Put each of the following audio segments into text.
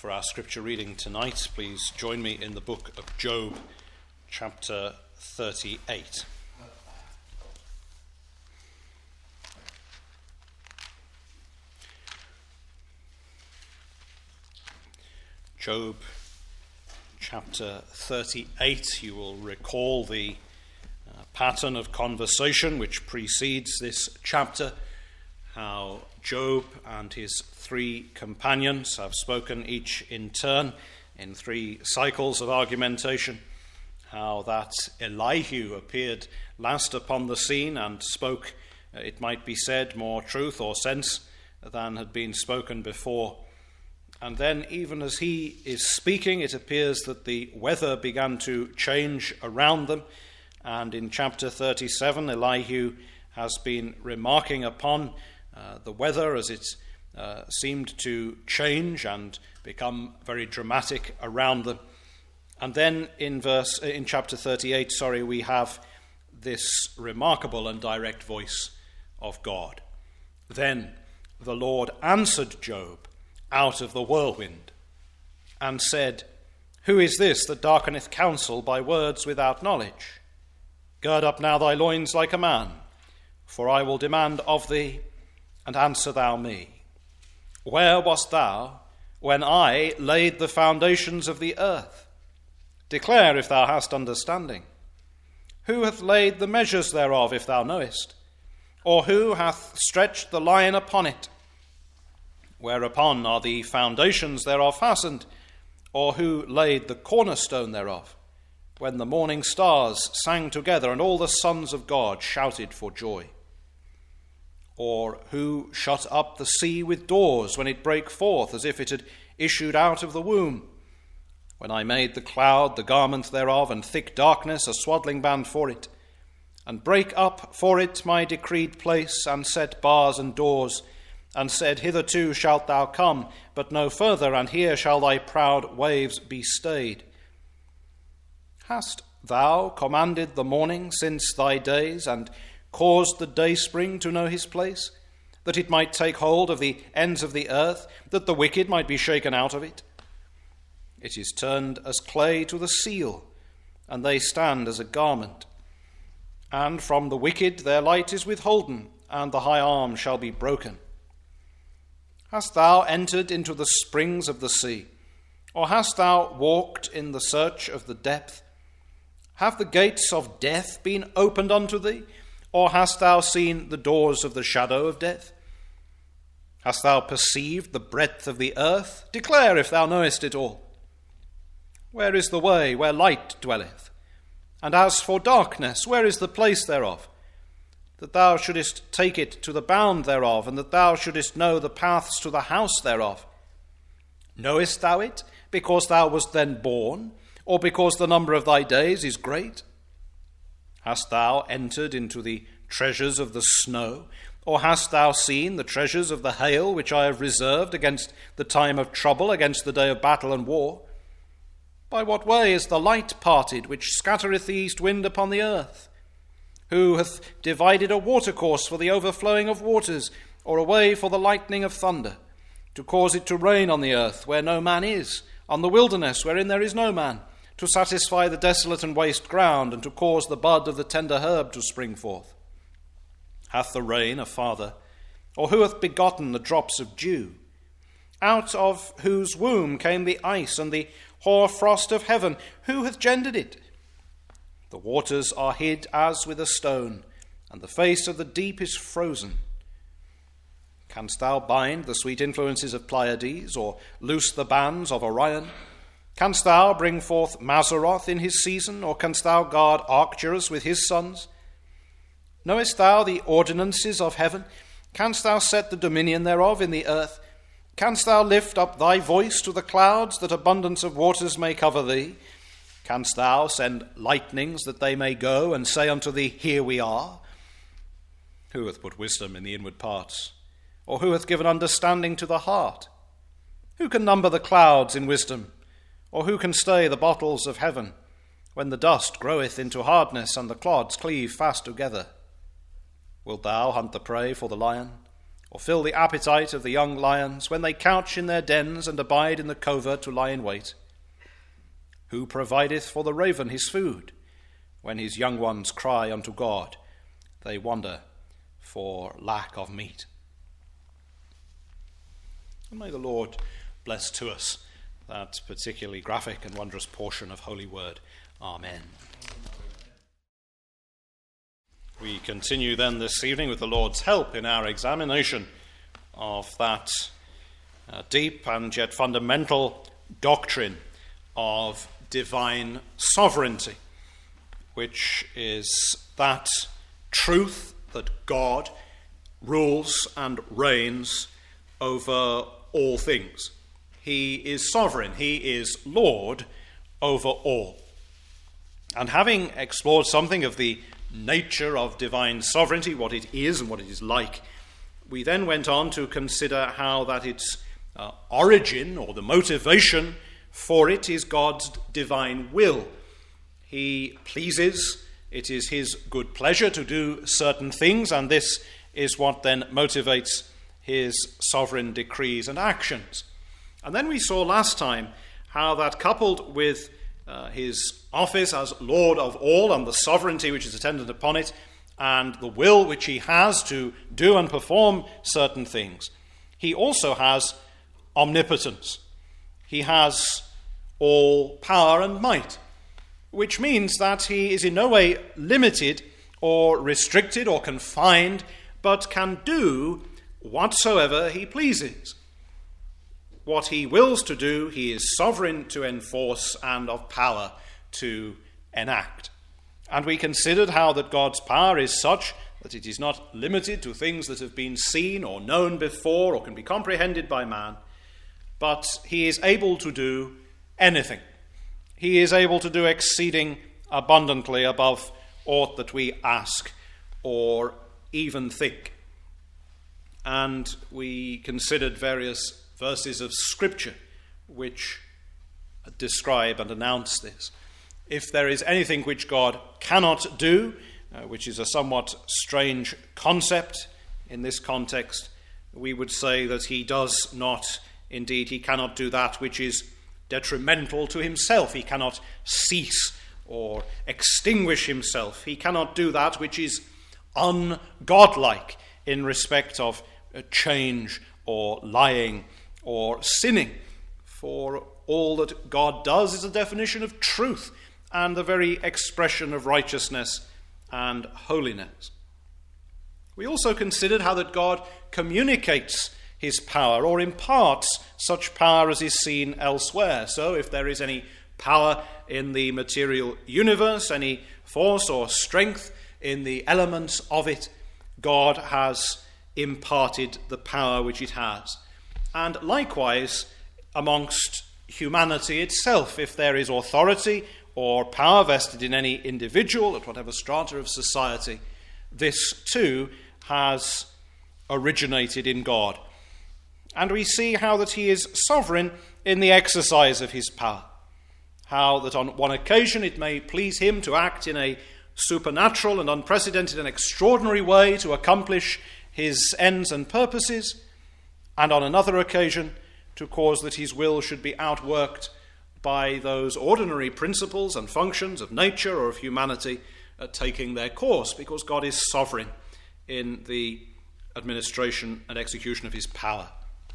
For our scripture reading tonight, please join me in the book of Job, chapter 38. Job, chapter 38. You will recall the pattern of conversation which precedes this chapter, how Job and his three companions have spoken each in turn in three cycles of argumentation, how that Elihu appeared last upon the scene and spoke, it might be said, more truth or sense than had been spoken before. And then, even as he is speaking, it appears that the weather began to change around them. And in chapter 37, Elihu has been remarking upon the weather as it seemed to change and become very dramatic around them. And then in chapter 38, we have this remarkable and direct voice of God. Then the Lord answered Job out of the whirlwind and said, "Who is this that darkeneth counsel by words without knowledge? Gird up now thy loins like a man, for I will demand of thee, and answer thou me. Where wast thou when I laid the foundations of the earth? Declare if thou hast understanding. Who hath laid the measures thereof, if thou knowest? Or who hath stretched the line upon it? Whereupon are the foundations thereof fastened? Or who laid the cornerstone thereof? When the morning stars sang together, and all the sons of God shouted for joy? Or who shut up the sea with doors when it brake forth, as if it had issued out of the womb? When I made the cloud the garment thereof, and thick darkness a swaddling band for it, and brake up for it my decreed place, and set bars and doors, and said, Hitherto shalt thou come, but no further, and here shall thy proud waves be stayed. Hast thou commanded the morning since thy days, and caused the dayspring to know his place, that it might take hold of the ends of the earth, that the wicked might be shaken out of it? It is turned as clay to the seal, and they stand as a garment. And from the wicked their light is withholden, and the high arm shall be broken. Hast thou entered into the springs of the sea, or hast thou walked in the search of the depth? Have the gates of death been opened unto thee? Or hast thou seen the doors of the shadow of death? Hast thou perceived the breadth of the earth? Declare if thou knowest it all. Where is the way where light dwelleth? And as for darkness, where is the place thereof? That thou shouldest take it to the bound thereof, and that thou shouldest know the paths to the house thereof. Knowest thou it, because thou wast then born, or because the number of thy days is great? Hast thou entered into the treasures of the snow, or hast thou seen the treasures of the hail, which I have reserved against the time of trouble, against the day of battle and war? By what way is the light parted, which scattereth the east wind upon the earth? Who hath divided a watercourse for the overflowing of waters, or a way for the lightning of thunder, to cause it to rain on the earth where no man is, on the wilderness wherein there is no man, to satisfy the desolate and waste ground, and to cause the bud of the tender herb to spring forth? Hath the rain a father, or who hath begotten the drops of dew? Out of whose womb came the ice and the hoar frost of heaven? Who hath gendered it? The waters are hid as with a stone, and the face of the deep is frozen. Canst thou bind the sweet influences of Pleiades, or loose the bands of Orion? Canst thou bring forth Mazzaroth in his season, or canst thou guard Arcturus with his sons? Knowest thou the ordinances of heaven? Canst thou set the dominion thereof in the earth? Canst thou lift up thy voice to the clouds, that abundance of waters may cover thee? Canst thou send lightnings, that they may go and say unto thee, Here we are? Who hath put wisdom in the inward parts? Or who hath given understanding to the heart? Who can number the clouds in wisdom? Or who can stay the bottles of heaven, when the dust groweth into hardness, and the clods cleave fast together? Wilt thou hunt the prey for the lion, or fill the appetite of the young lions, when they couch in their dens and abide in the covert to lie in wait? Who provideth for the raven his food? When his young ones cry unto God, they wander for lack of meat. And may the Lord bless to us that particularly graphic and wondrous portion of Holy Word. Amen. We continue then this evening with the Lord's help in our examination of that deep and yet fundamental doctrine of divine sovereignty, which is that truth that God rules and reigns over all things. He is sovereign. He is Lord over all. And having explored something of the nature of divine sovereignty, what it is and what it is like, we then went on to consider how that its origin or the motivation for it is God's divine will. He pleases, it is his good pleasure to do certain things, and this is what then motivates his sovereign decrees and actions. And then we saw last time how that, coupled with his office as Lord of all and the sovereignty which is attendant upon it, and the will which he has to do and perform certain things, he also has omnipotence. He has all power and might, which means that he is in no way limited or restricted or confined, but can do whatsoever he pleases. What he wills to do, he is sovereign to enforce and of power to enact. And we considered how that God's power is such that it is not limited to things that have been seen or known before or can be comprehended by man, but he is able to do anything. He is able to do exceeding abundantly above aught that we ask or even think. And we considered various verses of Scripture which describe and announce this. If there is anything which God cannot do, which is a somewhat strange concept in this context, we would say that he does not, indeed, he cannot do that which is detrimental to himself. He cannot cease or extinguish himself. He cannot do that which is ungodlike in respect of change or lying or sinning. For all that God does is a definition of truth and the very expression of righteousness and holiness. We also considered how that God communicates his power or imparts such power as is seen elsewhere. So if there is any power in the material universe, any force or strength in the elements of it, God has imparted the power which it has. And likewise, amongst humanity itself, if there is authority or power vested in any individual at whatever strata of society, this too has originated in God. And we see how that he is sovereign in the exercise of his power. How that on one occasion it may please him to act in a supernatural and unprecedented and extraordinary way to accomplish his ends and purposes, and on another occasion to cause that his will should be outworked by those ordinary principles and functions of nature or of humanity taking their course, because God is sovereign in the administration and execution of his power.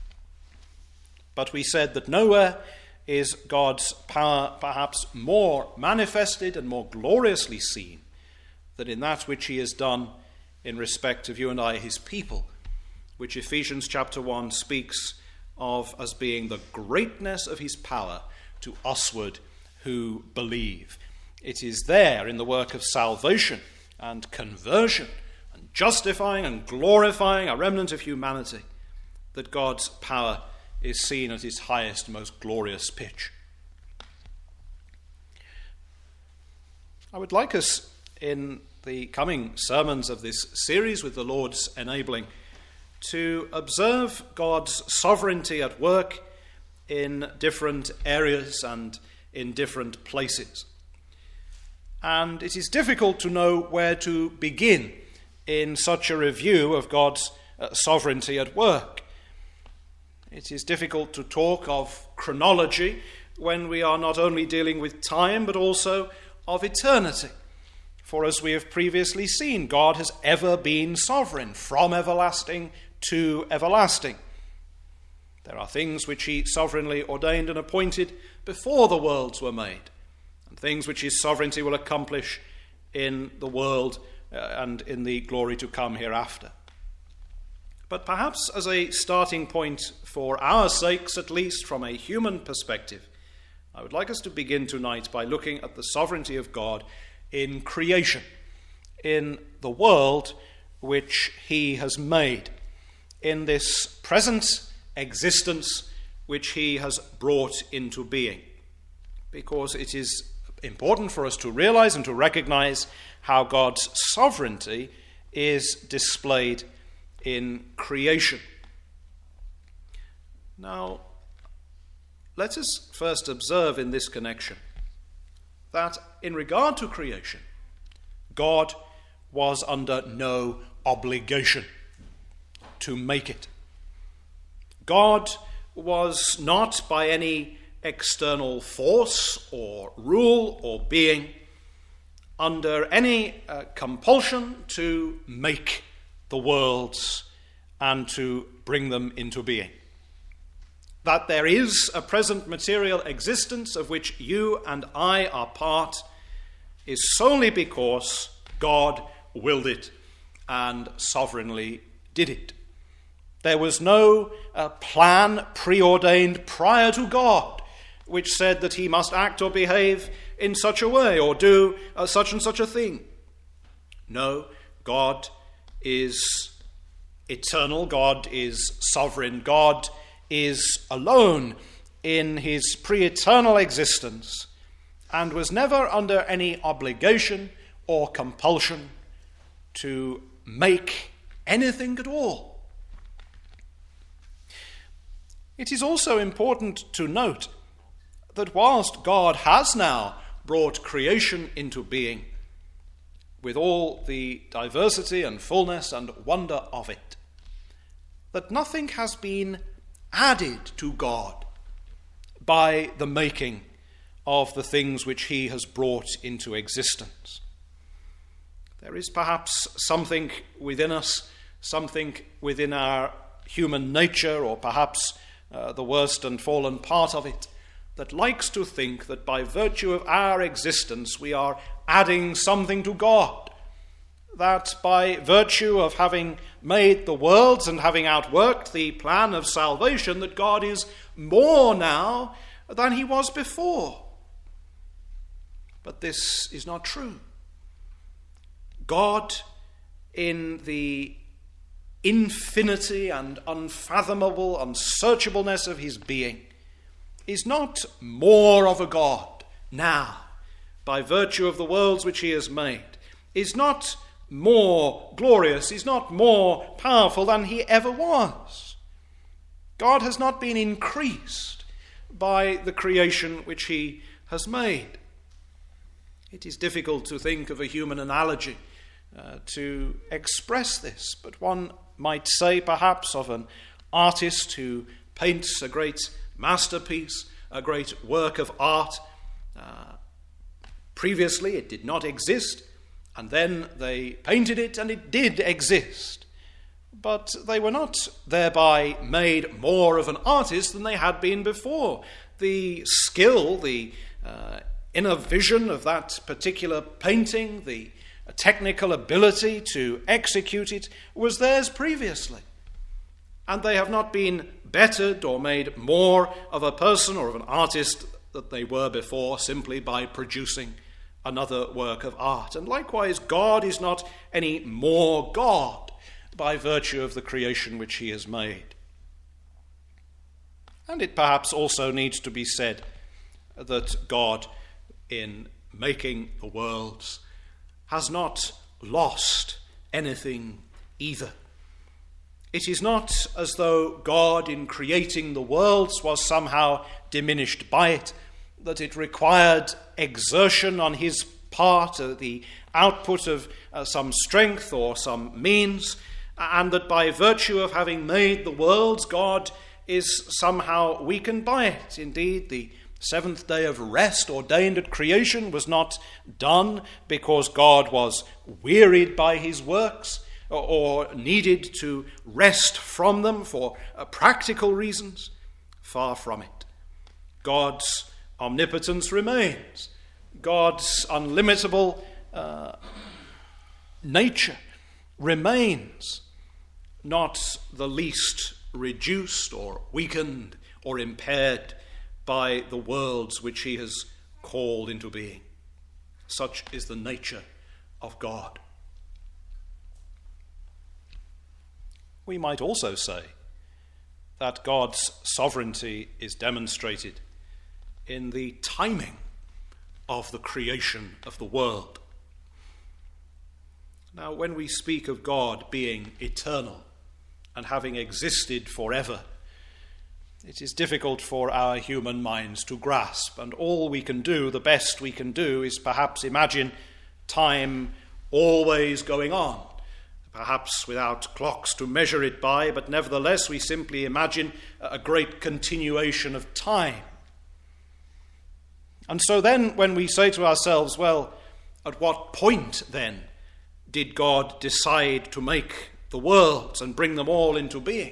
But we said that nowhere is God's power perhaps more manifested and more gloriously seen than in that which he has done in respect of you and I, his people, which Ephesians chapter 1 speaks of as being the greatness of his power to usward who believe. It is there in the work of salvation and conversion and justifying and glorifying a remnant of humanity that God's power is seen at its highest, most glorious pitch. I would like us, in the coming sermons of this series, with the Lord's enabling, to observe God's sovereignty at work in different areas and in different places. And it is difficult to know where to begin in such a review of God's sovereignty at work. It is difficult to talk of chronology when we are not only dealing with time but also of eternity. For as we have previously seen, God has ever been sovereign, from everlasting to everlasting. There are things which he sovereignly ordained and appointed before the worlds were made, and things which his sovereignty will accomplish in the world and in the glory to come hereafter. But perhaps as a starting point, for our sakes at least, from a human perspective, I would like us to begin tonight by looking at the sovereignty of God in creation, in the world which he has made, in this present existence which he has brought into being. Because it is important for us to realize and to recognize how God's sovereignty is displayed in creation. Now, let us first observe in this connection that in regard to creation, God was under no obligation to make it. God was not by any external force or rule or being under any compulsion to make the worlds and to bring them into being. That there is a present material existence of which you and I are part is solely because God willed it and sovereignly did it. There was no plan preordained prior to God which said that he must act or behave in such a way or do such and such a thing. No, God is eternal, God is sovereign, God is alone in his pre-eternal existence and was never under any obligation or compulsion to make anything at all. It is also important to note that whilst God has now brought creation into being with all the diversity and fullness and wonder of it, that nothing has been added to God by the making of the things which he has brought into existence. There is perhaps something within us, something within our human nature, or perhaps the worst and fallen part of it, that likes to think that by virtue of our existence we are adding something to God. That by virtue of having made the worlds and having outworked the plan of salvation, that God is more now than he was before. But this is not true. God, in the infinity and unfathomable unsearchableness of his being, is not more of a God now by virtue of the worlds which he has made, is not more glorious, is not more powerful than he ever was. God has not been increased by the creation which he has made. It is difficult to think of a human analogy to express this, but one might say perhaps of an artist who paints a great masterpiece, a great work of art. Previously it did not exist, and then they painted it and it did exist. But they were not thereby made more of an artist than they had been before. The skill, the inner vision of that particular painting, the technical ability to execute it was theirs previously. And they have not been bettered or made more of a person or of an artist than they were before simply by producing another work of art. And likewise, God is not any more God by virtue of the creation which he has made. And it perhaps also needs to be said that God, in making the worlds, has not lost anything either. It is not as though God, in creating the worlds, was somehow diminished by it, that it required exertion on his part, the output of some strength or some means, and that by virtue of having made the worlds, God is somehow weakened by it. Indeed, the seventh day of rest ordained at creation was not done because God was wearied by his works or needed to rest from them for practical reasons. Far from it. God's omnipotence remains. God's unlimitable nature remains, not the least reduced or weakened or impaired by the worlds which he has called into being. Such is the nature of God. We might also say that God's sovereignty is demonstrated in the timing of the creation of the world. Now, when we speak of God being eternal and having existed forever, it is difficult for our human minds to grasp, and all we can do, the best we can do, is perhaps imagine time always going on, perhaps without clocks to measure it by, but nevertheless we simply imagine a great continuation of time. And so then when we say to ourselves, well, at what point then did God decide to make the worlds and bring them all into being?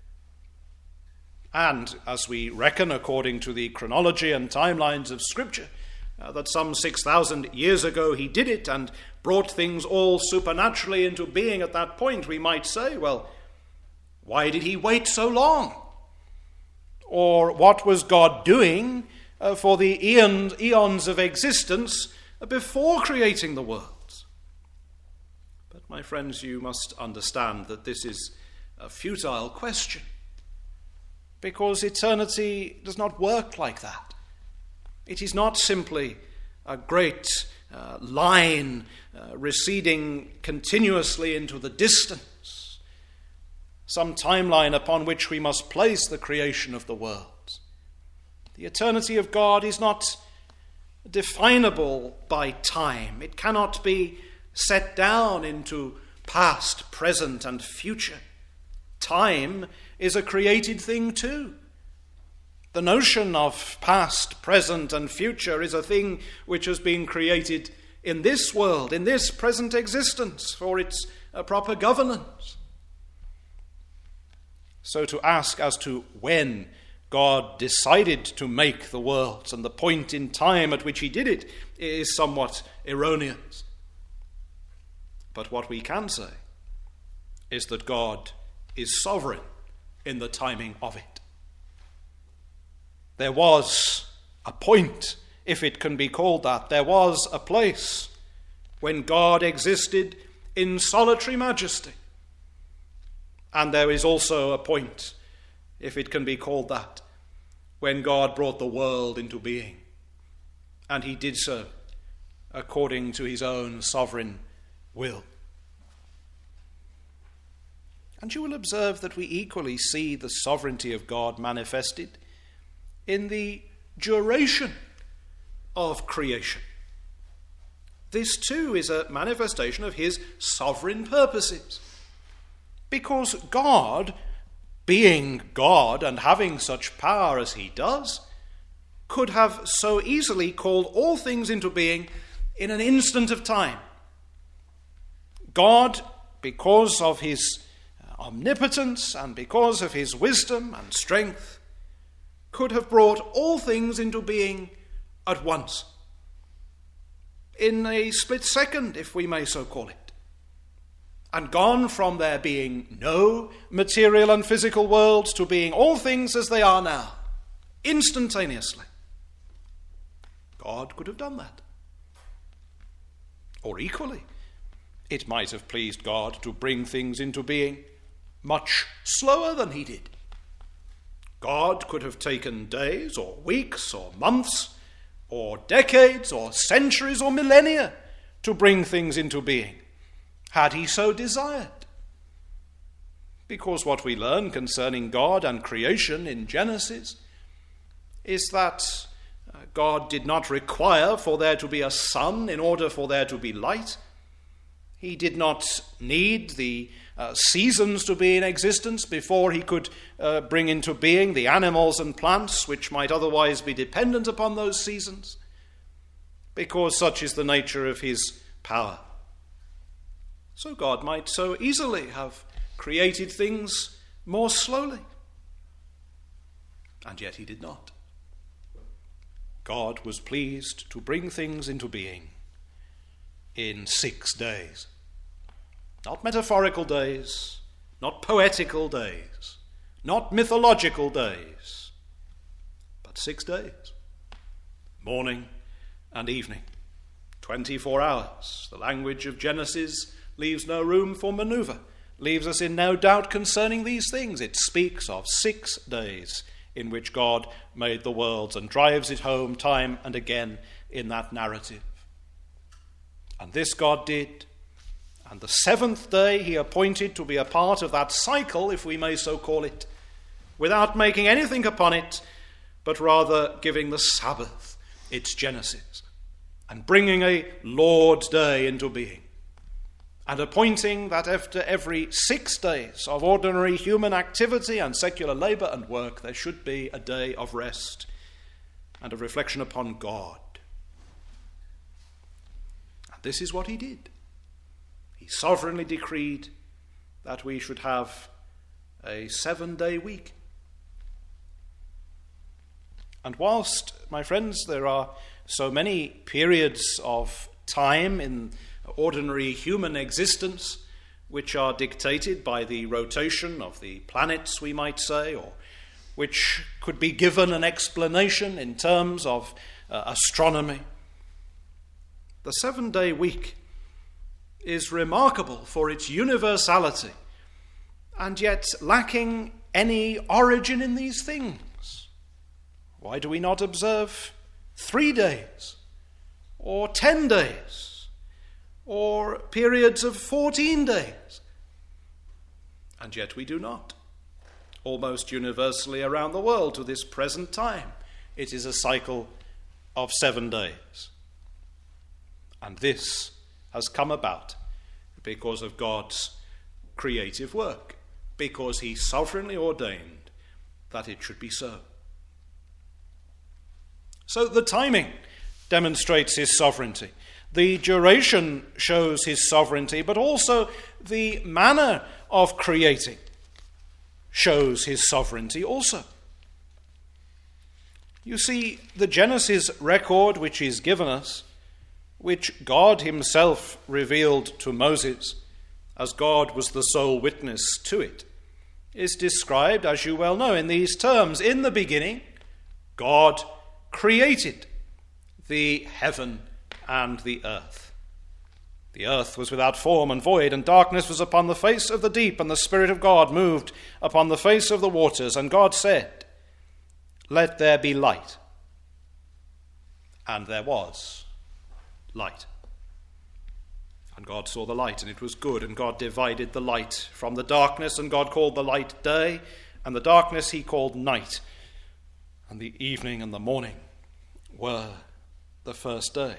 And as we reckon according to the chronology and timelines of Scripture, that some 6,000 years ago he did it and brought things all supernaturally into being at that point, we might say, well, why did he wait so long? Or what was God doing for the eons of existence before creating the worlds? But my friends, you must understand that this is a futile question, because eternity does not work like that. It is not simply a great line receding continuously into the distance, some timeline upon which we must place the creation of the worlds. The eternity of God is not definable by time. It cannot be set down into past, present, and future. Time is a created thing too. The notion of past, present, and future is a thing which has been created in this world, in this present existence, for its proper governance. So to ask as to when God decided to make the worlds and the point in time at which he did it is somewhat erroneous. But what we can say is that God is sovereign in the timing of it. There was a point, if it can be called that. There was a place when God existed in solitary majesty. And there is also a point, if it can be called that, when God brought the world into being. And he did so according to his own sovereign will. And you will observe that we equally see the sovereignty of God manifested in the duration of creation. This too is a manifestation of his sovereign purposes. Because God, being God and having such power as he does, could have so easily called all things into being in an instant of time. God, because of his omnipotence and because of his wisdom and strength, could have brought all things into being at once, in a split second, if we may so call it, and gone from there being no material and physical worlds to being all things as they are now, instantaneously. God could have done that. Or equally, it might have pleased God to bring things into being much slower than he did. God could have taken days or weeks or months or decades or centuries or millennia to bring things into being, had he so desired. Because what we learn concerning God and creation in Genesis is that God did not require for there to be a sun in order for there to be light. He did not need the seasons to be in existence before he could bring into being the animals and plants which might otherwise be dependent upon those seasons, because such is the nature of his power. So God might so easily have created things more slowly, and yet he did not. God was pleased to bring things into being in 6 days. Not metaphorical days, not poetical days, not mythological days, but 6 days. Morning and evening, 24 hours. The language of Genesis leaves no room for maneuver, leaves us in no doubt concerning these things. It speaks of 6 days in which God made the worlds and drives it home time and again in that narrative. And this God did. And the 7th day he appointed to be a part of that cycle, if we may so call it, without making anything upon it, but rather giving the Sabbath its genesis, and bringing a Lord's Day into being, and appointing that after every 6 days of ordinary human activity and secular labour and work, there should be a day of rest and of reflection upon God. And this is what he did. He sovereignly decreed that we should have a 7-day week. And whilst, my friends, there are so many periods of time in ordinary human existence which are dictated by the rotation of the planets, we might say, or which could be given an explanation in terms of astronomy, the 7-day week is remarkable for its universality, and yet lacking any origin in these things. Why do we not observe 3 days, or 10 days, or periods of 14 days? And yet we do not. Almost universally around the world to this present time, it is a cycle of 7 days. And this has come about because of God's creative work, because he sovereignly ordained that it should be so. So the timing demonstrates his sovereignty. The duration shows his sovereignty, but also the manner of creating shows his sovereignty also. You see, the Genesis record which is given us, which God himself revealed to Moses, as God was the sole witness to it, is described, as you well know, in these terms. In the beginning, God created the heaven and the earth. The earth was without form and void, and darkness was upon the face of the deep, and the Spirit of God moved upon the face of the waters. And God said, "Let there be light." And there was light. And God saw the light, and it was good, and God divided the light from the darkness, and God called the light day, and the darkness he called night. And the evening and the morning were the first day.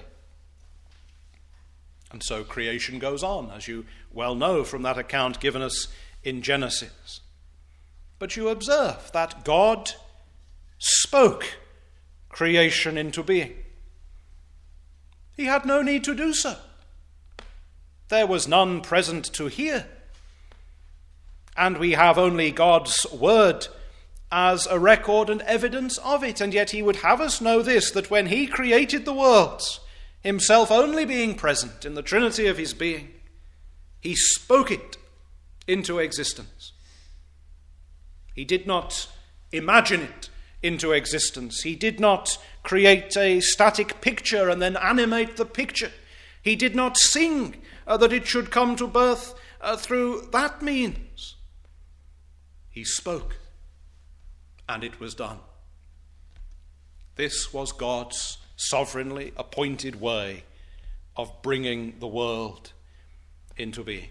And so creation goes on, as you well know from that account given us in Genesis. But you observe that God spoke creation into being. He had no need to do so. There was none present to hear. And we have only God's word as a record and evidence of it. And yet he would have us know this, that when he created the worlds, himself only being present in the trinity of his being, he spoke it into existence. He did not imagine it into existence. He did not create a static picture and then animate the picture. He did not sing that it should come to birth through that means. He spoke, and it was done. This was God's sovereignly appointed way of bringing the world into being.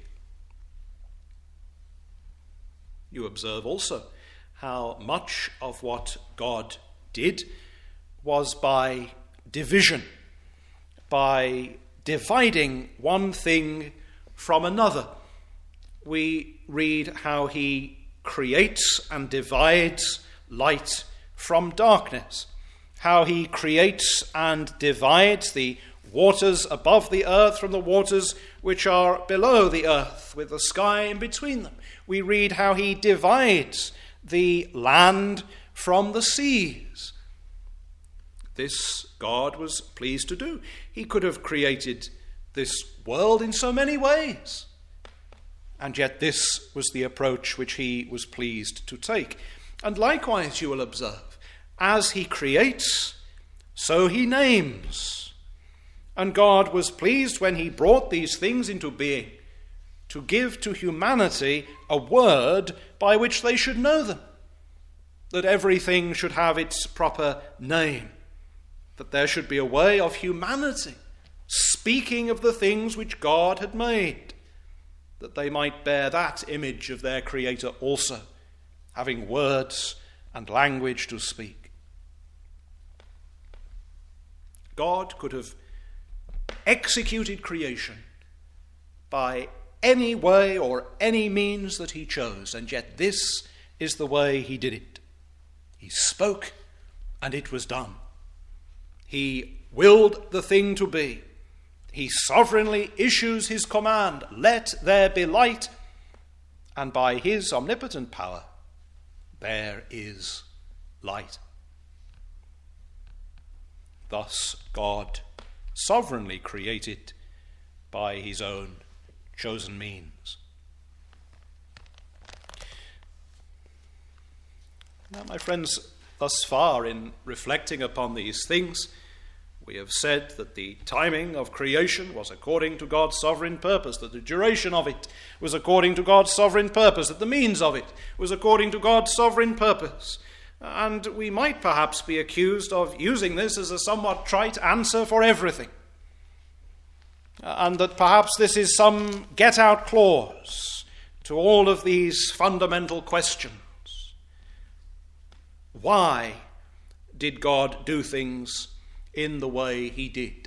You observe also how much of what God did was by division, by dividing one thing from another. We read how he creates and divides light from darkness, how he creates and divides the waters above the earth from the waters which are below the earth, with the sky in between them. We read how he divides the land from the seas. This God was pleased to do. He could have created this world in so many ways, and yet this was the approach which he was pleased to take. And likewise, you will observe, as he creates, so he names. And God was pleased when he brought these things into being to give to humanity a word by which they should know them, that everything should have its proper name, that there should be a way of humanity speaking of the things which God had made, that they might bear that image of their Creator also, having words and language to speak. God could have executed creation by any way or any means that he chose, and yet this is the way he did it. He spoke, and it was done. He willed the thing to be. He sovereignly issues his command, "Let there be light," and by his omnipotent power, there is light. Thus God sovereignly created by his own chosen means. Now, my friends, thus far in reflecting upon these things, we have said that the timing of creation was according to God's sovereign purpose, that the duration of it was according to God's sovereign purpose, that the means of it was according to God's sovereign purpose. And we might perhaps be accused of using this as a somewhat trite answer for everything, and that perhaps this is some get-out clause to all of these fundamental questions. Why did God do things in the way he did?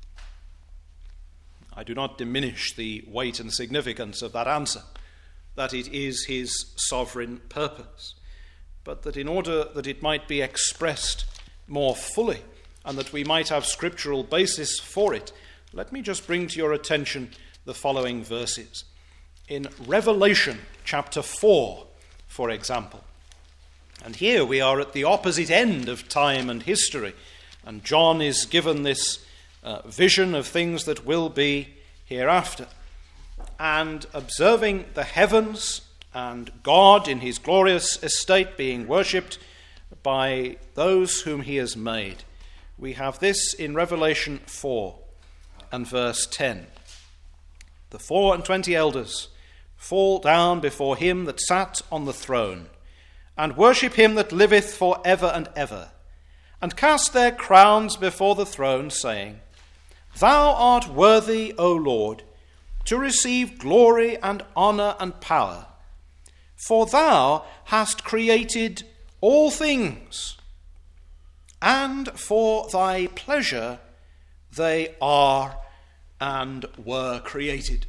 I do not diminish the weight and significance of that answer, that it is his sovereign purpose, but that in order that it might be expressed more fully and that we might have scriptural basis for it, let me just bring to your attention the following verses. In Revelation chapter 4, for example, and here we are at the opposite end of time and history, and John is given this vision of things that will be hereafter. And observing the heavens and God in his glorious estate being worshipped by those whom he has made, we have this in Revelation 4 and verse 10. The 24 elders fall down before him that sat on the throne, and worship him that liveth for ever and ever, and cast their crowns before the throne, saying, Thou art worthy, O Lord, to receive glory and honour and power, for thou hast created all things, and for thy pleasure they are and were created.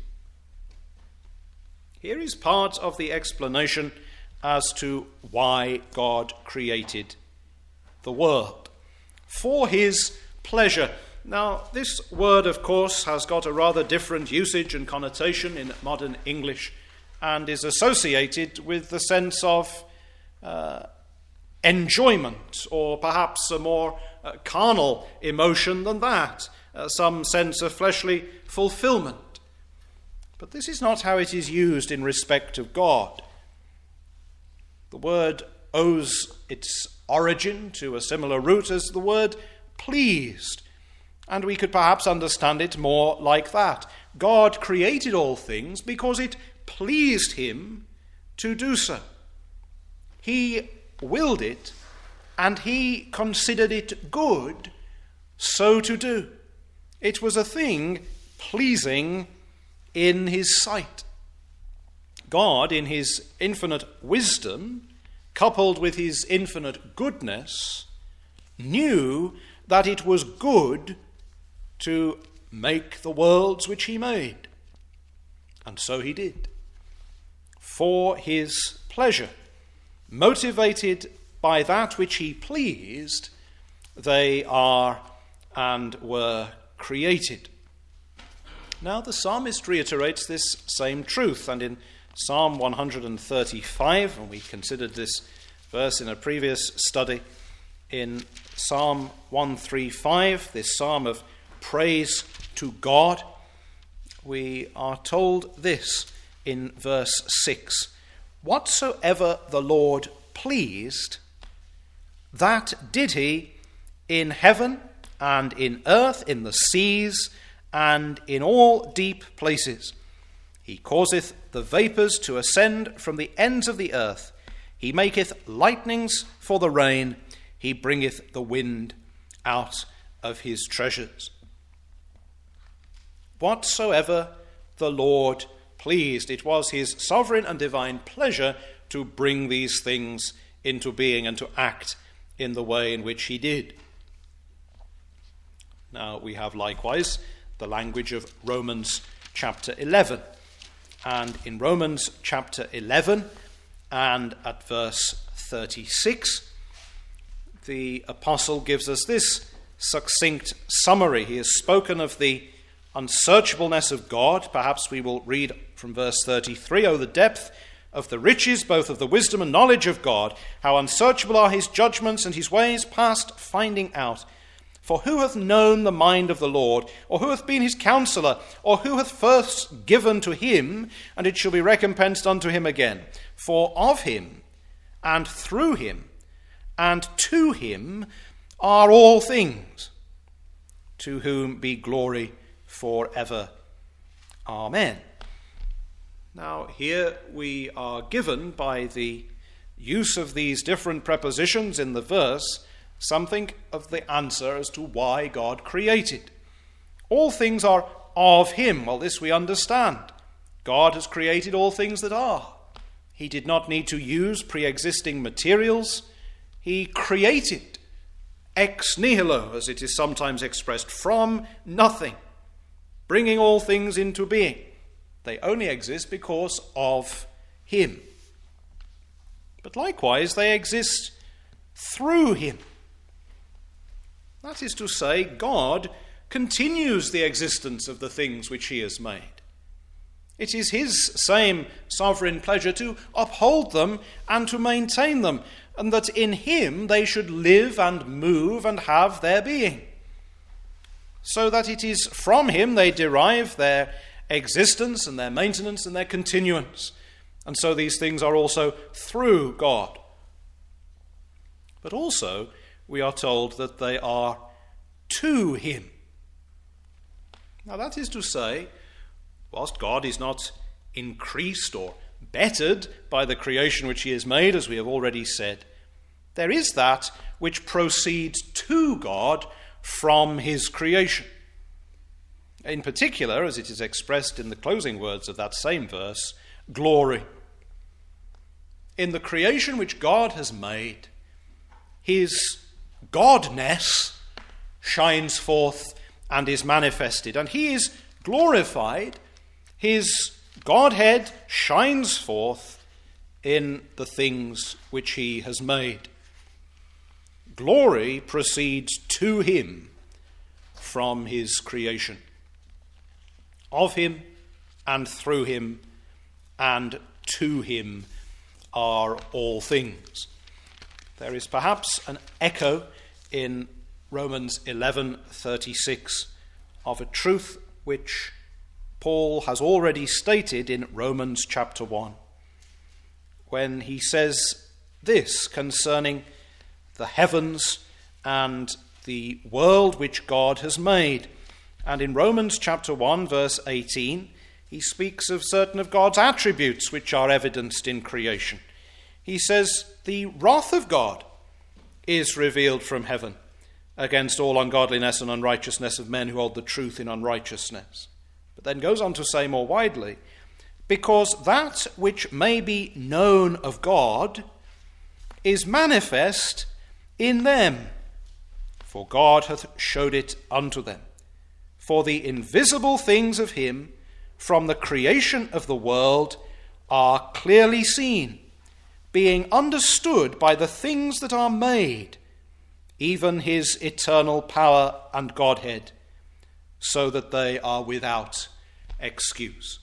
Here is part of the explanation as to why God created the world. For his pleasure. Now, this word, of course, has got a rather different usage and connotation in modern English, and is associated with the sense of enjoyment, or perhaps a more carnal emotion than that, some sense of fleshly fulfillment. But this is not how it is used in respect of God. The word owes its origin to a similar root as the word pleased, and we could perhaps understand it more like that. God created all things because it pleased him to do so. He willed it, and he considered it good so to do. It was a thing pleasing in his sight. God, in his infinite wisdom, coupled with his infinite goodness, knew that it was good to make the worlds which he made. And so he did. For his pleasure, motivated by that which he pleased, they are and were created. Now the psalmist reiterates this same truth, and in Psalm 135, and we considered this verse in a previous study, in Psalm 135, this psalm of praise to God, we are told this in verse 6: "Whatsoever the Lord pleased, that did he in heaven and in earth, in the seas, and in all deep places. He causeth the vapours to ascend from the ends of the earth. He maketh lightnings for the rain. He bringeth the wind out of his treasures." Whatsoever the Lord pleased. It was his sovereign and divine pleasure to bring these things into being and to act in the way in which he did. Now we have likewise the language of Romans chapter 11. And in Romans chapter 11 and at verse 36, the apostle gives us this succinct summary. He has spoken of the unsearchableness of God. Perhaps we will read from verse 33, "O the depth of the riches, both of the wisdom and knowledge of God, how unsearchable are his judgments and his ways past finding out. For who hath known the mind of the Lord, or who hath been his counselor, or who hath first given to him, and it shall be recompensed unto him again? For of him, and through him, and to him are all things, to whom be glory forever. Amen." Now here we are given, by the use of these different prepositions in the verse, something of the answer as to why God created. All things are of him. Well, this we understand. God has created all things that are. He did not need to use pre-existing materials. He created ex nihilo, as it is sometimes expressed, from nothing, bringing all things into being. They only exist because of him. But likewise, they exist through him. That is to say, God continues the existence of the things which he has made. It is his same sovereign pleasure to uphold them and to maintain them, and that in him they should live and move and have their being. So that it is from him they derive their existence and their maintenance and their continuance. And so these things are also through God. But also we are told that they are to him. Now that is to say, whilst God is not increased or bettered by the creation which he has made, as we have already said, there is that which proceeds to God from his creation. In particular, as it is expressed in the closing words of that same verse, glory. In the creation which God has made, his godness shines forth and is manifested, and he is glorified. His Godhead shines forth in the things which he has made. Glory proceeds to him from his creation. Of him and through him and to him are all things. There is perhaps an echo in Romans 11:36 of a truth which Paul has already stated in Romans chapter 1, when he says this concerning the heavens and the world which God has made. And in Romans chapter 1, verse 18, he speaks of certain of God's attributes which are evidenced in creation. He says, "The wrath of God is revealed from heaven against all ungodliness and unrighteousness of men who hold the truth in unrighteousness." But then goes on to say more widely, "Because that which may be known of God is manifest in them, for God hath showed it unto them. For the invisible things of him, from the creation of the world are clearly seen, being understood by the things that are made, even his eternal power and Godhead, so that they are without excuse.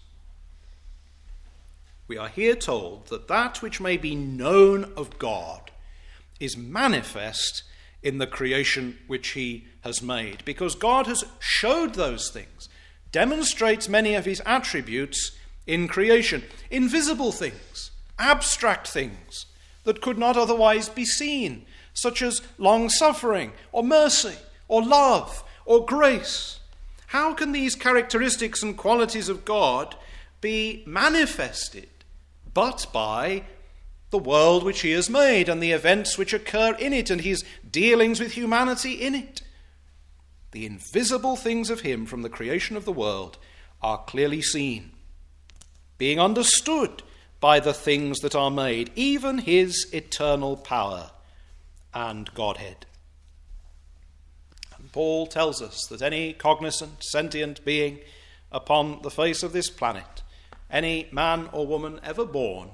We are here told that that which may be known of God is manifest in the creation which he has made, because God has showed those things, demonstrates many of his attributes in creation, invisible things, abstract things that could not otherwise be seen, such as long-suffering or mercy or love or grace. How can these characteristics and qualities of God be manifested but by the world which he has made and the events which occur in it and his dealings with humanity in it? The invisible things of him from the creation of the world are clearly seen, being understood by the things that are made, even his eternal power and Godhead. And Paul tells us that any cognizant, sentient being upon the face of this planet, any man or woman ever born,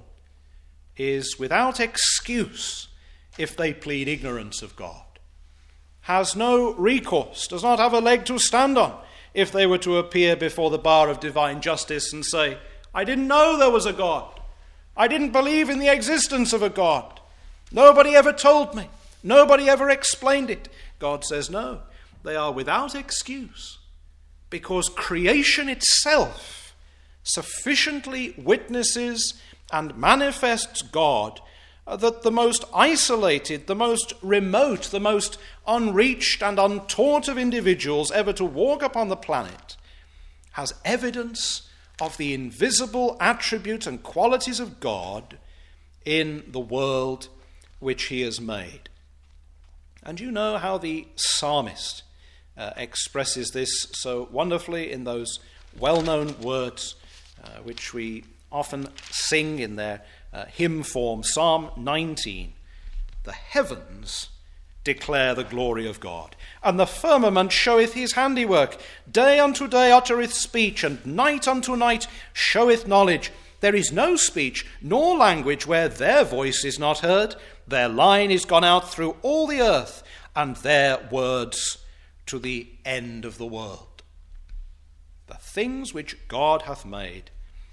is without excuse if they plead ignorance of God, has no recourse, does not have a leg to stand on if they were to appear before the bar of divine justice and say, I didn't know there was a God. I didn't believe in the existence of a God. Nobody ever told me. Nobody ever explained it. God says no. They are without excuse because creation itself sufficiently witnesses and manifests God, that the most isolated, the most remote, the most unreached and untaught of individuals ever to walk upon the planet has evidence of the invisible attributes and qualities of God in the world which he has made. And you know how the psalmist expresses this so wonderfully in those well-known words which we often sing in their hymn form. Psalm 19, the heavens declare the glory of God, and the firmament showeth his handiwork. Day unto day uttereth speech, and night unto night showeth knowledge. There is no speech nor language where their voice is not heard. Their line is gone out through all the earth, and their words to the end of the world. The things which God hath made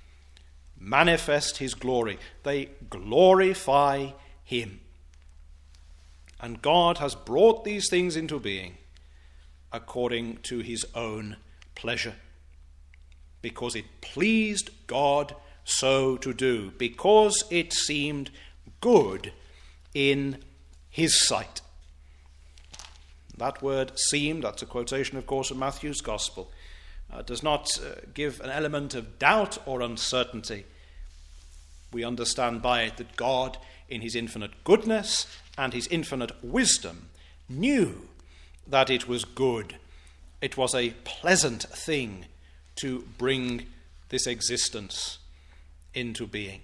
manifest his glory. They glorify him. And God has brought these things into being according to his own pleasure, because it pleased God so to do, because it seemed good in his sight. That word seemed, that's a quotation, of course, from Matthew's Gospel, does not give an element of doubt or uncertainty. We understand by it that God, in his infinite goodness and his infinite wisdom, knew that it was good. It was a pleasant thing to bring this existence into being.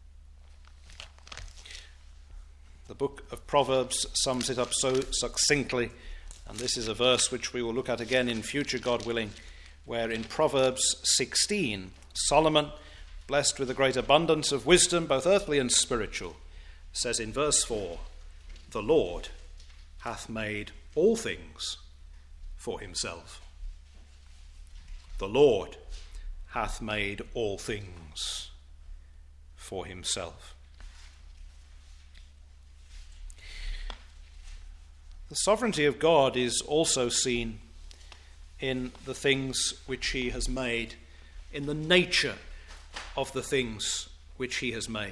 The book of Proverbs sums it up so succinctly, and this is a verse which we will look at again in future, God willing, where in Proverbs 16, Solomon, blessed with a great abundance of wisdom, both earthly and spiritual, says in verse 4, the Lord hath made all things for himself. The Lord hath made all things for himself. The sovereignty of God is also seen in the things which he has made, in the nature of the things which he has made.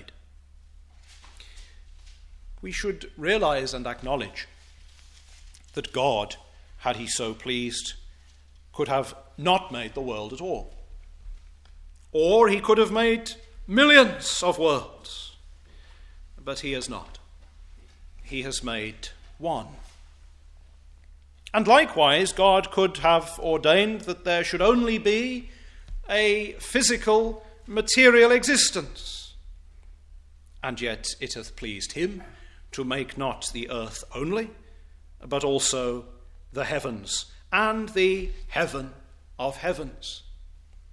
We should realize and acknowledge that God, had he so pleased, could have not made the world at all. Or he could have made millions of worlds. But he has not. He has made one. And likewise, God could have ordained that there should only be a physical, material existence. And yet it hath pleased him to make not the earth only, but also the heavens and the heaven of heavens.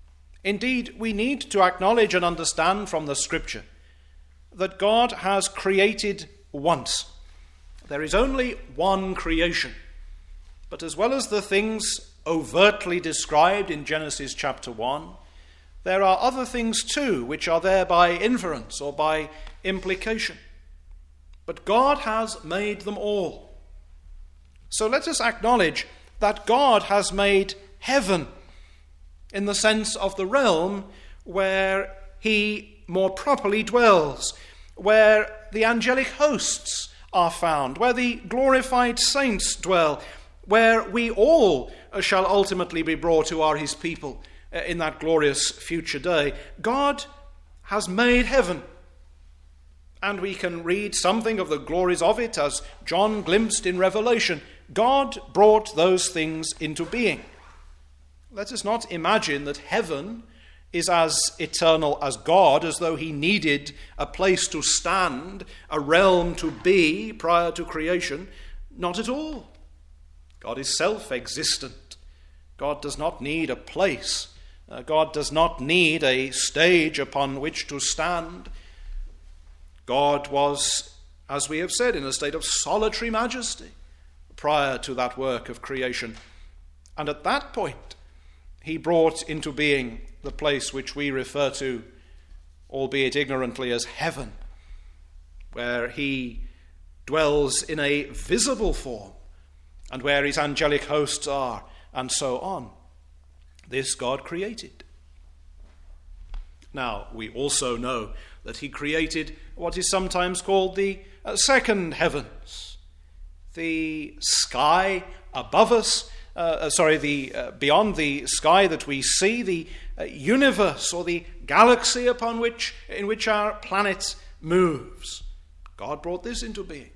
Indeed, we need to acknowledge and understand from the Scripture that God has created once. There is only one creation. But as well as the things overtly described in Genesis chapter 1, there are other things too which are there by inference or by implication. But God has made them all. So let us acknowledge that God has made heaven in the sense of the realm where he more properly dwells, where the angelic hosts are found, where the glorified saints dwell, where we all shall ultimately be brought who are his people in that glorious future day. God has made heaven, and we can read something of the glories of it as John glimpsed in Revelation. God brought those things into being. Let us not imagine that heaven is as eternal as God, as though he needed a place to stand, a realm to be prior to creation. Not at all. God is self-existent. God does not need a place. God does not need a stage upon which to stand. God was, as we have said, in a state of solitary majesty prior to that work of creation. And at that point, he brought into being the place which we refer to, albeit ignorantly, as heaven, where he dwells in a visible form, and where his angelic hosts are, and so on. This God created. Now, we also know that he created what is sometimes called the second heavens, the sky above us, beyond the sky that we see, the universe or the galaxy in which our planet moves. God brought this into being.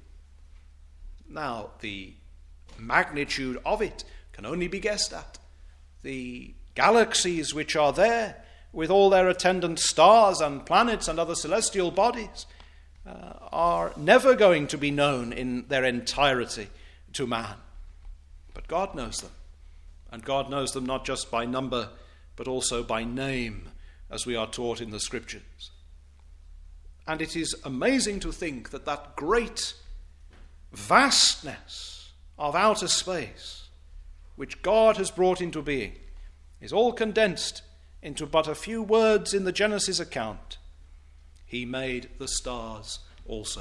Now, the magnitude of it can only be guessed at. The galaxies which are there, with all their attendant stars and planets and other celestial bodies, are never going to be known in their entirety to man. But God knows them. And God knows them not just by number, but also by name, as we are taught in the Scriptures. And it is amazing to think that that great vastness of outer space, which God has brought into being, is all condensed into but a few words in the Genesis account. He made the stars also.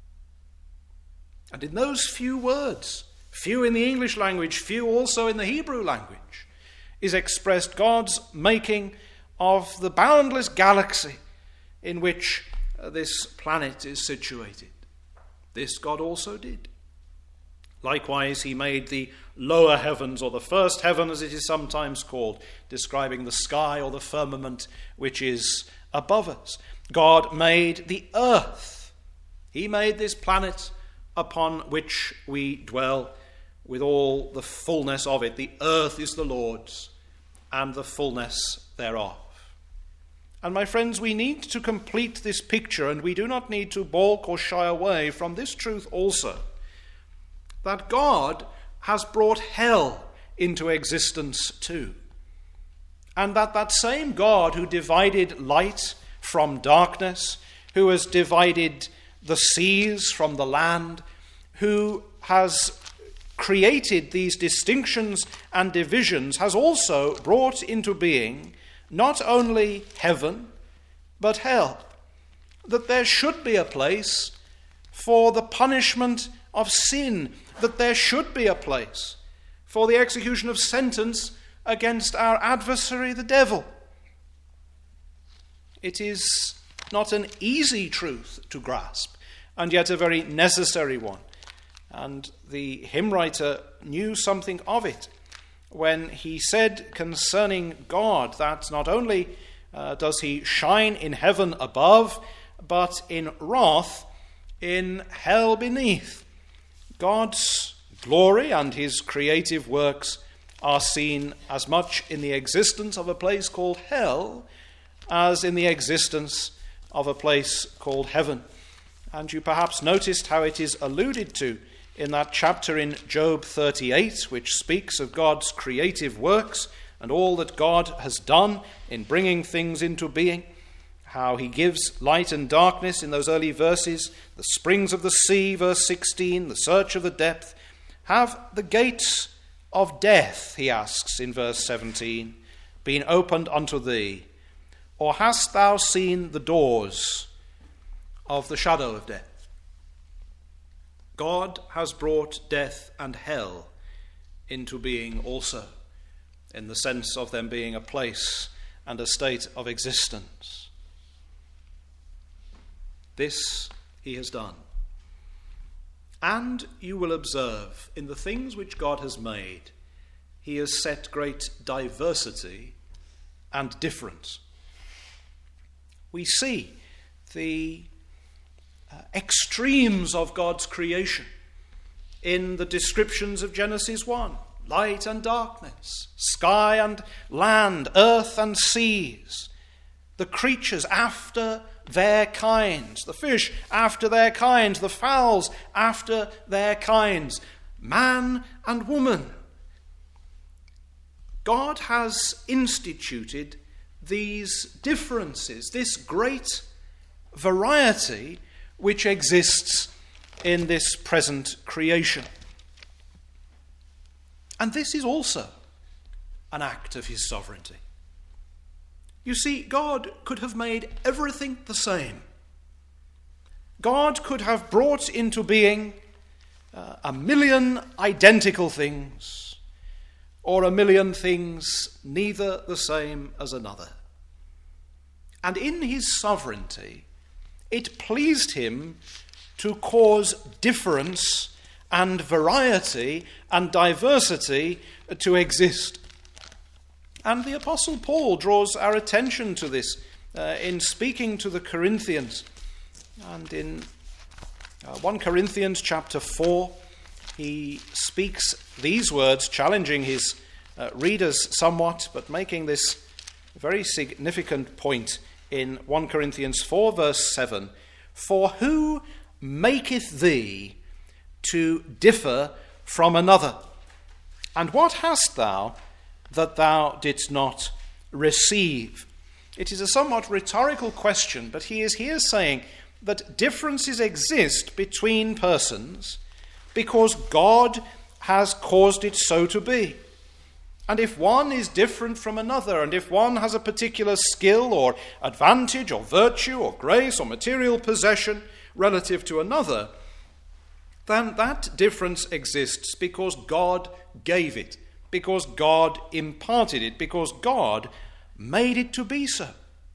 And in those few words, few in the English language, few also in the Hebrew language, is expressed God's making of the boundless galaxy in which this planet is situated. This God also did. Likewise, he made the lower heavens, or the first heaven as it is sometimes called, describing the sky or the firmament which is above us. God made the earth. He made this planet upon which we dwell with all the fullness of it. The earth is the Lord's, and the fullness thereof. And my friends, we need to complete this picture, and we do not need to balk or shy away from this truth also, that God has brought hell into existence too. And that same God who divided light from darkness, who has divided the seas from the land, who has created these distinctions and divisions, has also brought into being not only heaven, but hell. That there should be a place for the punishment of sin, that there should be a place for the execution of sentence against our adversary, the devil. It is not an easy truth to grasp, and yet a very necessary one. And the hymn writer knew something of it when he said concerning God that not only does he shine in heaven above, but in wrath in hell beneath. God's glory and his creative works are seen as much in the existence of a place called hell as in the existence of a place called heaven. And you perhaps noticed how it is alluded to in that chapter in Job 38, which speaks of God's creative works and all that God has done in bringing things into being, how he gives light and darkness in those early verses, the springs of the sea, verse 16, the search of the depth. Have the gates of death, he asks in verse 17, been opened unto thee? Or hast thou seen the doors of the shadow of death? God has brought death and hell into being also, in the sense of them being a place and a state of existence. This he has done. And you will observe, in the things which God has made, he has set great diversity and difference. We see the extremes of God's creation in the descriptions of Genesis 1. Light and darkness, sky and land, earth and seas, the creatures after their kinds, the fish after their kinds, the fowls after their kinds, man and woman. God has instituted these differences, this great variety which exists in this present creation. And this is also an act of his sovereignty. You see, God could have made everything the same. God could have brought into being a million identical things, or a million things neither the same as another. And in his sovereignty, it pleased him to cause difference and variety and diversity to exist. And the Apostle Paul draws our attention to this in speaking to the Corinthians. And in 1 Corinthians chapter 4, he speaks these words, challenging his readers somewhat, but making this very significant point in 1 Corinthians 4, verse 7. For who maketh thee to differ from another? And what hast thou that thou didst not receive? It is a somewhat rhetorical question, but he is here saying that differences exist between persons because God has caused it so to be. And if one is different from another, and if one has a particular skill or advantage or virtue or grace or material possession relative to another, then that difference exists because God gave it, because God imparted it, because God made it to be so.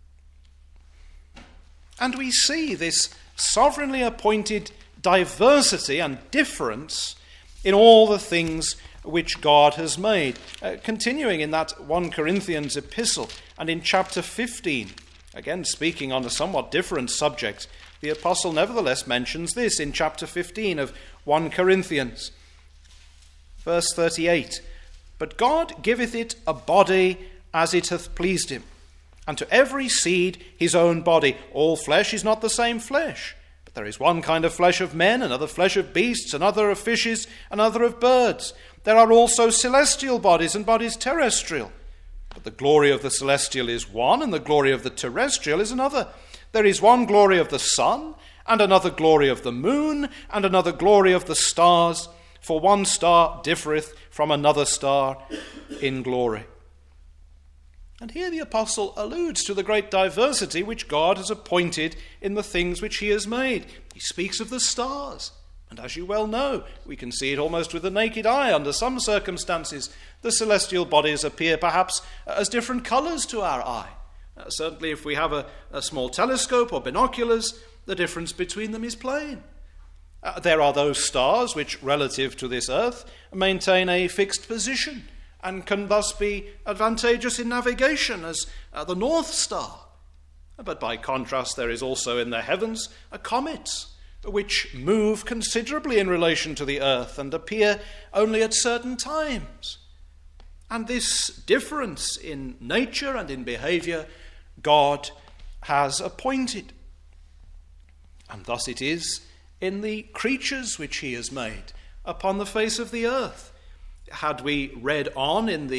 And we see this sovereignly appointed diversity and difference in all the things which God has made. Continuing in that 1 Corinthians epistle and in chapter 15, again speaking on a somewhat different subject, the apostle nevertheless mentions this in chapter 15 of 1 Corinthians. Verse 38, But God giveth it a body as it hath pleased him, and to every seed his own body. All flesh is not the same flesh, but there is one kind of flesh of men, another flesh of beasts, another of fishes, another of birds. There are also celestial bodies and bodies terrestrial. But the glory of the celestial is one, and the glory of the terrestrial is another. There is one glory of the sun, and another glory of the moon, and another glory of the stars. For one star differeth from another star in glory. And here the apostle alludes to the great diversity which God has appointed in the things which he has made. He speaks of the stars. And as you well know, we can see it almost with the naked eye. Under some circumstances, the celestial bodies appear perhaps as different colours to our eye. Certainly if we have a small telescope or binoculars, the difference between them is plain. There are those stars which, relative to this earth, maintain a fixed position and can thus be advantageous in navigation, as the North Star. But by contrast, there is also in the heavens comets, which move considerably in relation to the earth and appear only at certain times. And this difference in nature and in behavior God has appointed. And thus it is in the creatures which he has made upon the face of the earth. Had we read on in the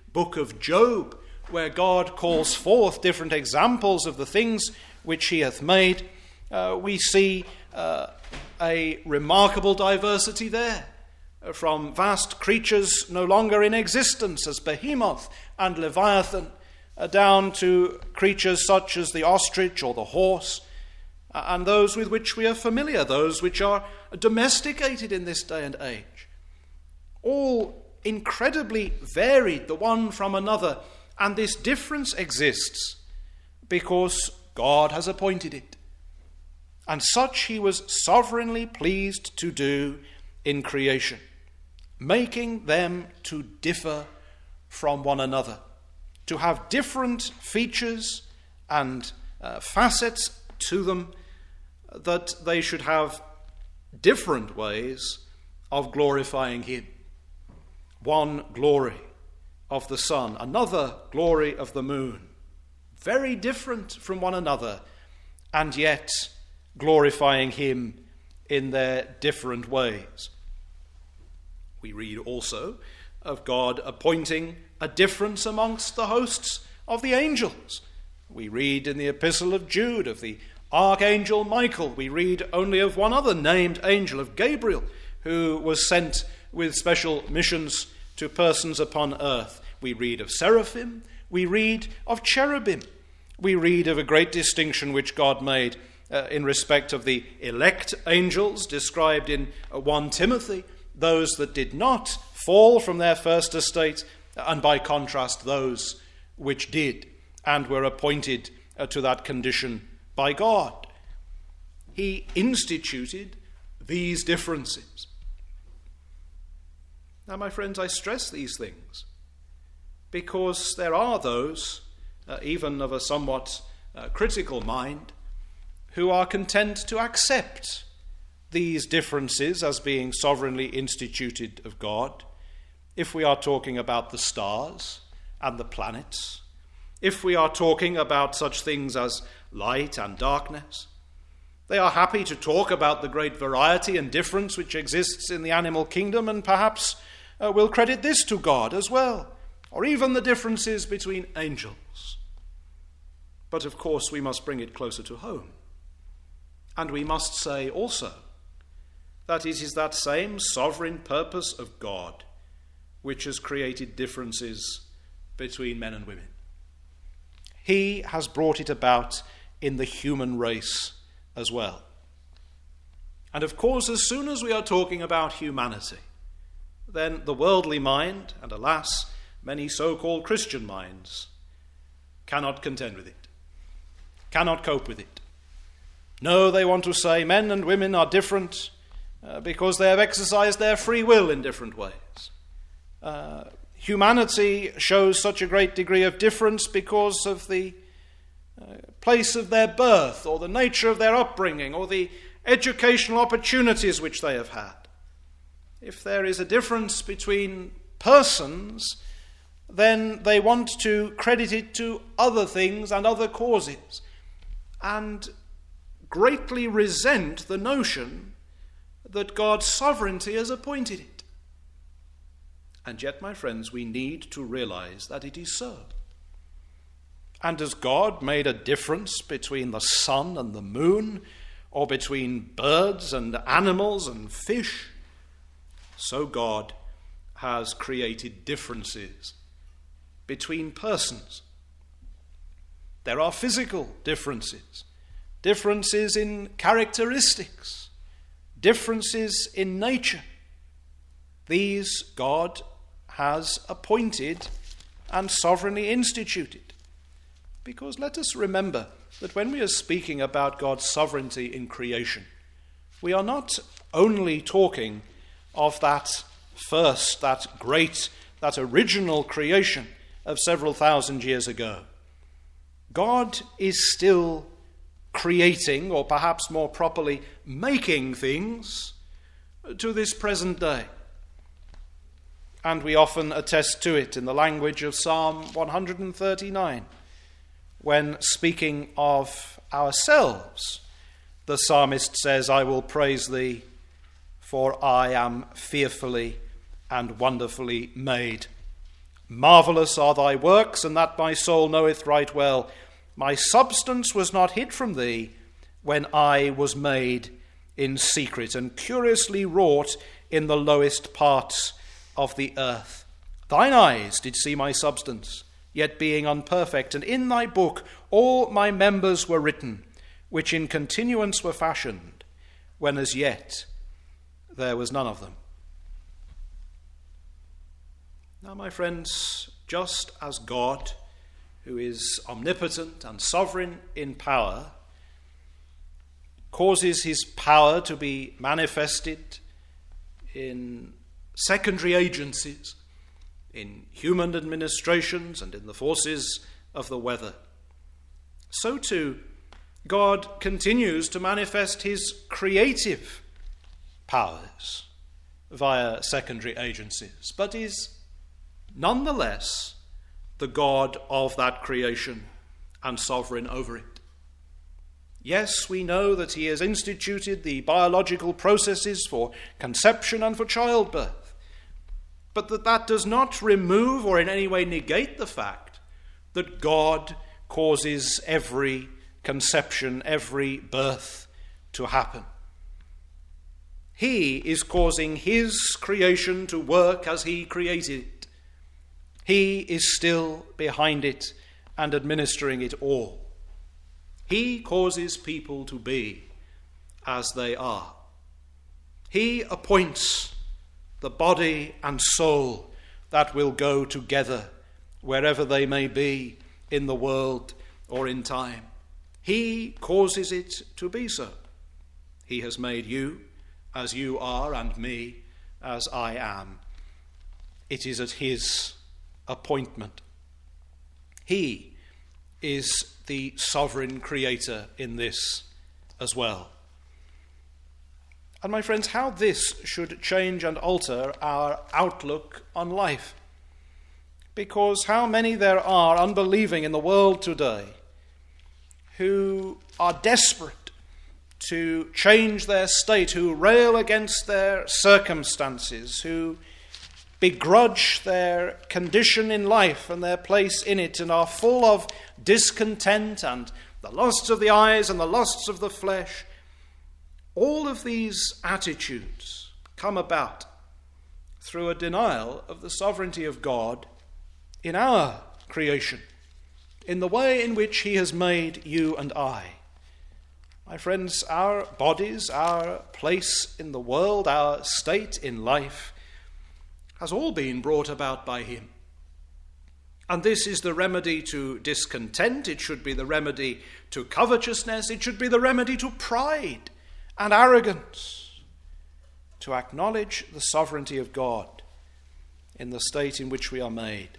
book of Job, where God calls forth different examples of the things which he hath made, we see a remarkable diversity there, from vast creatures no longer in existence as Behemoth and Leviathan, down to creatures such as the ostrich or the horse, and those with which we are familiar, those which are domesticated in this day and age. All incredibly varied, the one from another, and this difference exists because God has appointed it. And such he was sovereignly pleased to do in creation, making them to differ from one another, to have different features and facets to them, that they should have different ways of glorifying him. One glory of the sun, another glory of the moon, very different from one another, and yet glorifying him in their different ways. We read also of God appointing a difference amongst the hosts of the angels. We read in the Epistle of Jude of the Archangel Michael. We read only of one other named angel, of Gabriel, who was sent with special missions to persons upon earth. We read of seraphim. We read of cherubim. We read of a great distinction which God made in respect of the elect angels described in 1 Timothy, those that did not fall from their first estate, and by contrast those which did and were appointed to that condition by God. He instituted these differences. Now, my friends, I stress these things because there are those, even of a somewhat critical mind, who are content to accept these differences as being sovereignly instituted of God. If we are talking about the stars and the planets, if we are talking about such things as light and darkness, they are happy to talk about the great variety and difference which exists in the animal kingdom, and perhaps will credit this to God as well, or even the differences between angels. But of course we must bring it closer to home. And we must say also that it is that same sovereign purpose of God which has created differences between men and women. He has brought it about in the human race as well. And of course, as soon as we are talking about humanity, then the worldly mind, and alas, many so-called Christian minds, cannot contend with it, cannot cope with it. No, they want to say men and women are different because they have exercised their free will in different ways. Humanity shows such a great degree of difference because of the place of their birth, or the nature of their upbringing, or the educational opportunities which they have had. If there is a difference between persons, then they want to credit it to other things and other causes, and greatly resent the notion that God's sovereignty has appointed it. And yet, my friends, we need to realize that it is so. And as God made a difference between the sun and the moon, or between birds and animals and fish, so God has created differences between persons. There are physical differences, differences in characteristics, differences in nature. These God has appointed and sovereignly instituted. Because let us remember that when we are speaking about God's sovereignty in creation, we are not only talking of that first, that great, that original creation of several thousand years ago. God is still creating, or perhaps more properly, making things to this present day. And we often attest to it in the language of Psalm 139. When speaking of ourselves, the psalmist says, I will praise thee, for I am fearfully and wonderfully made. Marvelous are thy works, and that my soul knoweth right well. My substance was not hid from thee when I was made in secret and curiously wrought in the lowest parts of the earth. Thine eyes did see my substance, yet being unperfect, and in thy book all my members were written, which in continuance were fashioned, when as yet there was none of them. Now, my friends, just as God, who is omnipotent and sovereign in power, causes his power to be manifested in secondary agencies, in human administrations and in the forces of the weather, so too God continues to manifest his creative powers via secondary agencies, but is nonetheless the God of that creation and sovereign over it. Yes, we know that he has instituted the biological processes for conception and for childbirth, but that does not remove or in any way negate the fact that God causes every conception, every birth to happen. He is causing his creation to work as he created it. He is still behind it and administering it all. He causes people to be as they are. He appoints the body and soul that will go together wherever they may be in the world or in time. He causes it to be so. He has made you as you are and me as I am. It is at his appointment. He is the sovereign creator in this as well. And my friends, how this should change and alter our outlook on life. Because how many there are unbelieving in the world today who are desperate to change their state, who rail against their circumstances, who begrudge their condition in life and their place in it, and are full of discontent and the lusts of the eyes and the lusts of the flesh. All of these attitudes come about through a denial of the sovereignty of God in our creation, in the way in which he has made you and I. My friends, our bodies, our place in the world, our state in life has all been brought about by him. And this is the remedy to discontent. It should be the remedy to covetousness. It should be the remedy to pride and arrogance, to acknowledge the sovereignty of God in the state in which we are made.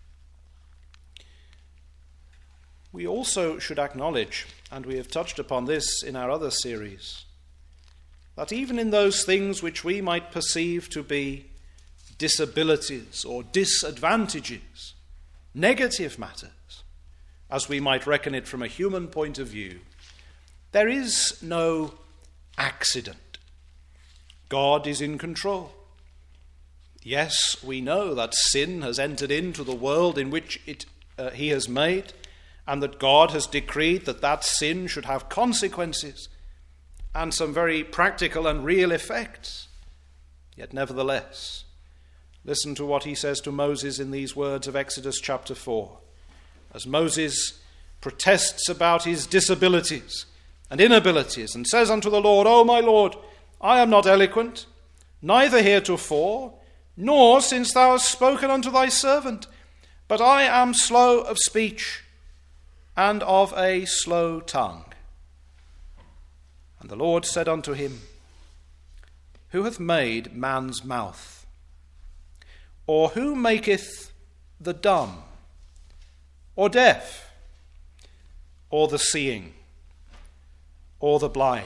We also should acknowledge, and we have touched upon this in our other series, that even in those things which we might perceive to be disabilities or disadvantages, negative matters, as we might reckon it from a human point of view, there is no accident. God is in control. Yes, we know that sin has entered into the world in which he has made, and that God has decreed that sin should have consequences and some very practical and real effects. Yet nevertheless, listen to what he says to Moses in these words of Exodus chapter 4. As Moses protests about his disabilities and inabilities and says unto the Lord, O my Lord, I am not eloquent, neither heretofore, nor since thou hast spoken unto thy servant, but I am slow of speech and of a slow tongue. And the Lord said unto him, Who hath made man's mouth? Or who maketh the dumb, or deaf, or the seeing, or the blind?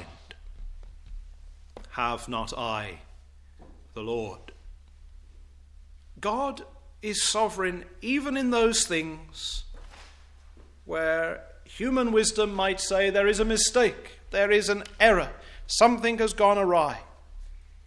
Have not I the Lord? God is sovereign even in those things where human wisdom might say there is a mistake, there is an error, something has gone awry.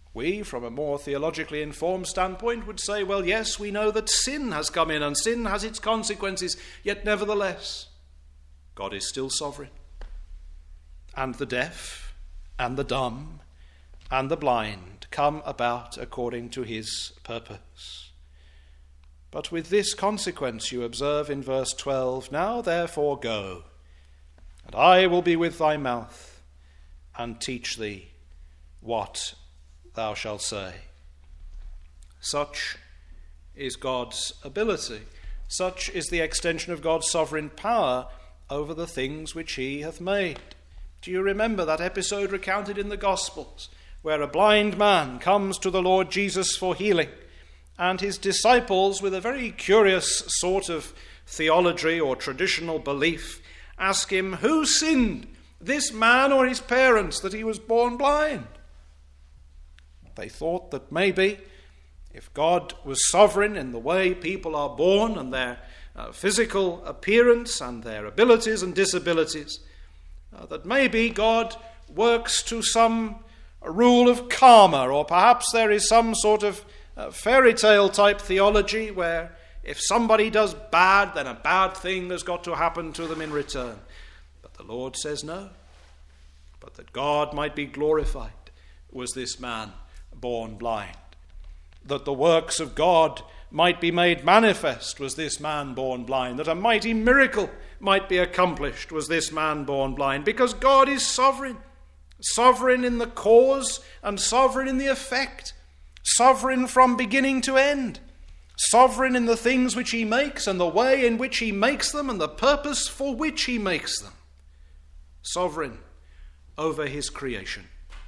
We, from a more theologically informed standpoint, would say, well, yes, we know that sin has come in and sin has its consequences, yet nevertheless, God is still sovereign. And the deaf and the dumb and the blind come about according to his purpose. But with this consequence, you observe in verse 12, now therefore go, and I will be with thy mouth, and teach thee what thou shalt say. Such is God's ability. Such is the extension of God's sovereign power over the things which he hath made. Do you remember that episode recounted in the Gospels, where a blind man comes to the Lord Jesus for healing, and his disciples, with a very curious sort of theology or traditional belief, ask him, who sinned, this man or his parents, that he was born blind? They thought that maybe if God was sovereign in the way people are born and their physical appearance and their abilities and disabilities, that maybe God works to some rule of karma, or perhaps there is some sort of fairy tale type theology where if somebody does bad, then a bad thing has got to happen to them in return. But the Lord says no. But that God might be glorified was this man born blind. That the works of God might be made manifest was this man born blind. That a mighty miracle might be accomplished was this man born blind. Because God is sovereign. Sovereign in the cause and sovereign in the effect. Sovereign from beginning to end. Sovereign in the things which he makes and the way in which he makes them and the purpose for which he makes them. Sovereign over his creation.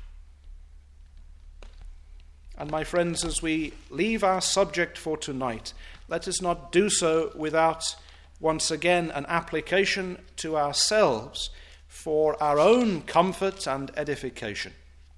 And my friends, as we leave our subject for tonight, let us not do so without once again an application to ourselves for our own comfort and edification.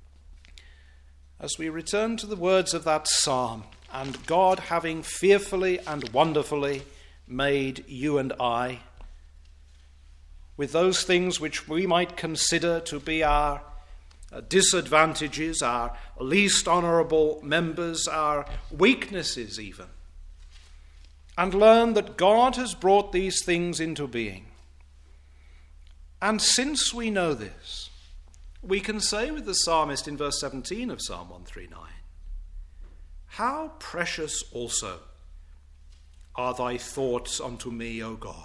As we return to the words of that psalm, and God having fearfully and wonderfully made you and I, with those things which we might consider to be our disadvantages, our least honourable members, our weaknesses even, and learn that God has brought these things into being. And since we know this, we can say with the psalmist in verse 17 of Psalm 139, how precious also are thy thoughts unto me, O God.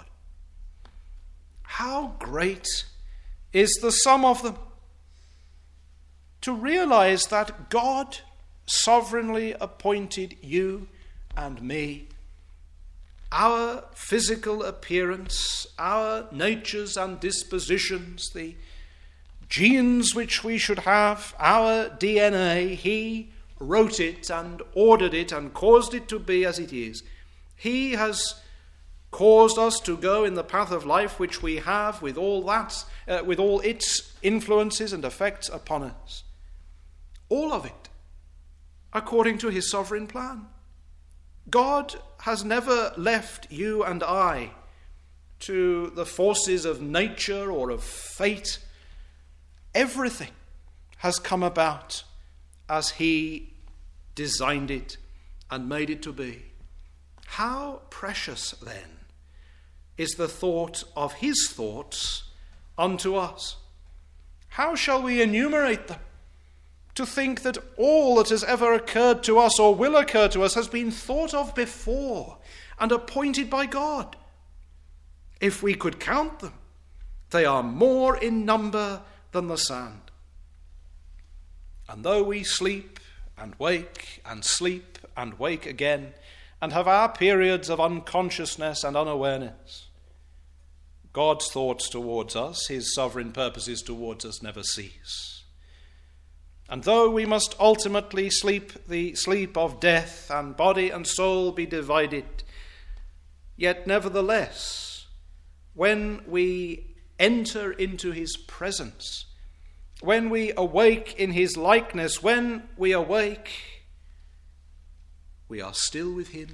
How great is the sum of them. To realize that God sovereignly appointed you and me, our physical appearance, our natures and dispositions, the genes which we should have, our DNA, he wrote it and ordered it and caused it to be as it is. He has caused us to go in the path of life which we have, with all that, with all its influences and effects upon us. All of it according to his sovereign plan. God has never left you and I to the forces of nature or of fate. Everything has come about as he designed it and made it to be. How precious, then, is the thought of his thoughts unto us? How shall we enumerate them? To think that all that has ever occurred to us or will occur to us has been thought of before and appointed by God. If we could count them, they are more in number than the sand. And though we sleep and wake and sleep and wake again, and have our periods of unconsciousness and unawareness, God's thoughts towards us, his sovereign purposes towards us, never cease. And though we must ultimately sleep the sleep of death and body and soul be divided, yet nevertheless, when we enter into his presence, when we awake in his likeness, when we awake, we are still with him,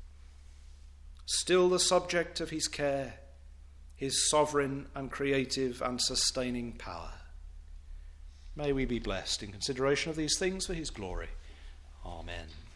still the subject of his care, his sovereign and creative and sustaining power. May we be blessed in consideration of these things for his glory. Amen.